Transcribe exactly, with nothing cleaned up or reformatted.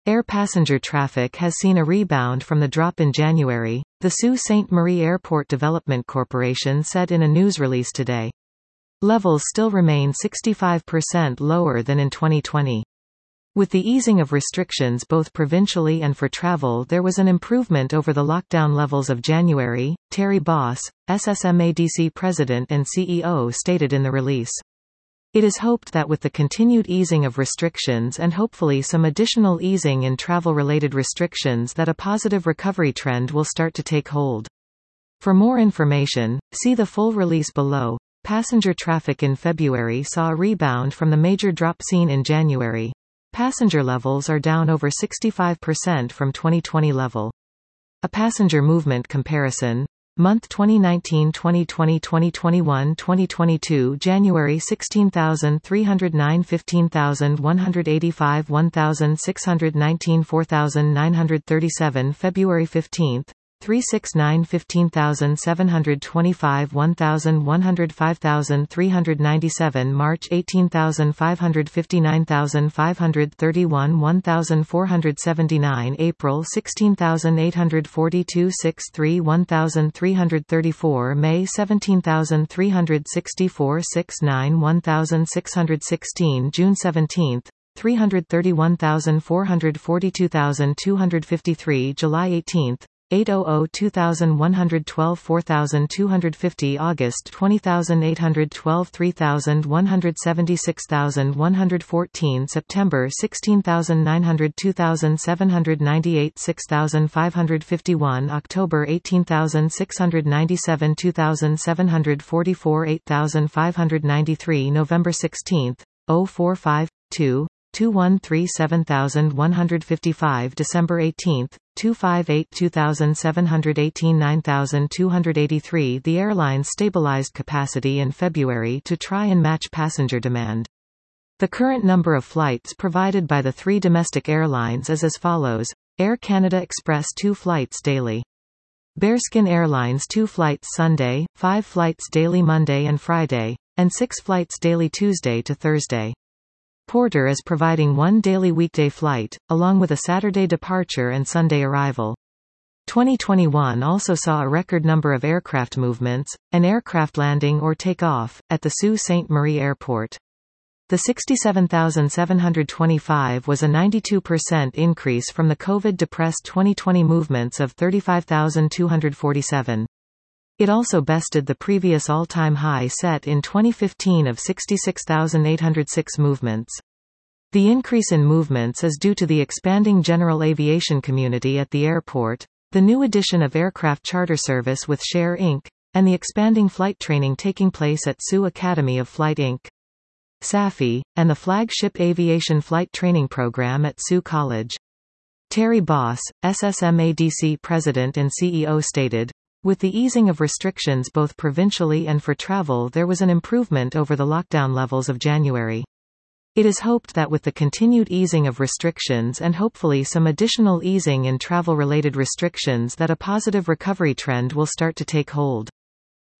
Air passenger traffic has seen a rebound from the drop in January, the Sault Ste. Marie Airport Development Corporation said in a news release today. Levels still remain sixty-five percent lower than in twenty twenty. With the easing of restrictions both provincially and for travel, there was an improvement over the lockdown levels of January, Terry Boss, S S M A D C president and C E O stated in the release. It is hoped that with the continued easing of restrictions and hopefully some additional easing in travel-related restrictions that a positive recovery trend will start to take hold. For more information, see the full release below. Passenger traffic in February saw a rebound from the major drop seen in January. Passenger levels are down over sixty-five percent from twenty twenty level. A passenger movement comparison. Month twenty nineteen twenty twenty twenty twenty-one twenty twenty-two January sixteen thousand three hundred nine fifteen thousand one hundred eighty-five one thousand six hundred nineteen four thousand nine hundred thirty-seven February fifteenth three sixty-nine fifteen thousand seven hundred twenty-five one thousand one hundred five thousand three hundred ninety-seven March eighteen thousand five hundred fifty-nine thousand five hundred thirty-one one thousand four hundred seventy-nine April sixteen thousand eight hundred forty-two sixty-three one thousand three hundred thirty-four May seventeen thousand three hundred sixty-four sixty-nine one thousand six hundred sixteen June seventeenth three hundred thirty-one thousand four hundred forty-two thousand two hundred fifty-three July eighteenth eight hundred two thousand one hundred twelve four thousand two hundred fifty August twenty thousand eight hundred twelve three thousand one hundred seventy-six thousand one hundred fourteen September sixteen thousand nine hundred two thousand seven hundred ninety-eight six thousand five hundred fifty-one October eighteen thousand six hundred ninety-seven two thousand seven hundred forty-four eight thousand five hundred ninety-three November sixteenth oh four five two two one three seven thousand one hundred fifty-five December eighteenth two fifty-eight two thousand seven hundred eighteen nine thousand two hundred eighty-three The airline stabilized capacity in February to try and match passenger demand. The current number of flights provided by the three domestic airlines is as follows: Air Canada Express two flights daily. Bearskin Airlines two flights Sunday, five flights daily Monday and Friday, and six flights daily Tuesday to Thursday. Porter is providing one daily weekday flight, along with a Saturday departure and Sunday arrival. twenty twenty-one also saw a record number of aircraft movements, an aircraft landing or takeoff, at the Sault Ste. Marie Airport. The sixty-seven thousand seven hundred twenty-five was a ninety-two percent increase from the COVID-depressed twenty twenty movements of thirty-five thousand two hundred forty-seven. It also bested the previous all-time high set in twenty fifteen of sixty-six thousand eight hundred six movements. The increase in movements is due to the expanding general aviation community at the airport, the new addition of aircraft charter service with Share Incorporated, and the expanding flight training taking place at Sault Academy of Flight Incorporated. S A F I, and the flagship aviation flight training program at Sault College. Terry Boss, S S M A D C president and C E O stated, "With the easing of restrictions both provincially and for travel, there was an improvement over the lockdown levels of January. It is hoped that with the continued easing of restrictions and hopefully some additional easing in travel-related restrictions that a positive recovery trend will start to take hold."